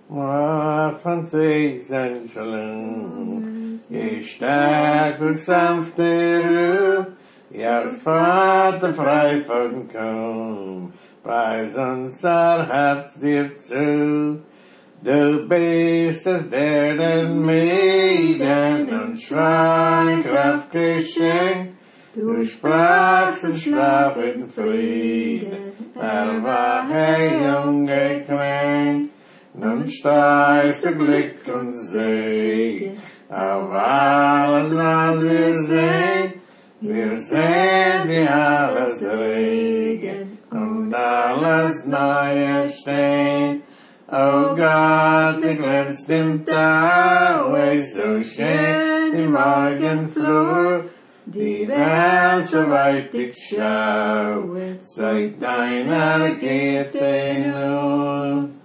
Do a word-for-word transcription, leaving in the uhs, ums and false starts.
Mach von Seisenschelen, je stark und sanfte Ruhe, ja, als Vater frei von komm, preis unser Herz dir zu. Du bist es, der den Mäden und Schweinkraft geschenkt, du sprachst und schlaf in Frieden, er war ein Junge kränk. Nun steigst du Glück und Segen auf alles, was wir sehen. Wir sehen dir alles Regen und alles Neue stehen. Oh Gott, du glänzt im Tau, ist so schön im Morgenflur. Die Welt, so weit ich schaue, zeigt deiner Gitte nur.